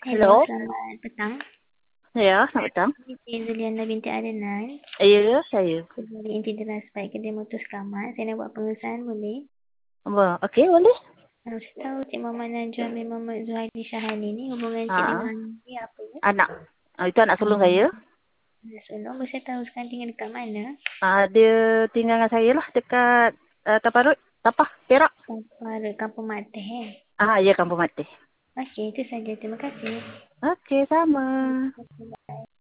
Halo, Halo, selamat petang. ya, selamat petang. Saya Zuliana binti Adnan Ya, saya. dari Inti Deras Baik Kedai Motor Selamat. Saya nak buat pengesahan boleh? Okey, boleh. Saya tahu Cik Muhammad Najwa bin Muhammad Zuhairi Syahani ni hubungan Cik Ha, dengan dia apa ya? anak. Itu anak sulung saya. So, nombor saya tahu sekarang tinggal dekat mana? Dia tinggal dengan saya lah dekat Taparut, Tapah, Perak. Pada Kampung Mateh Ya, Kampung Mati. Okey, itu saja. Terima kasih. Okey, sama.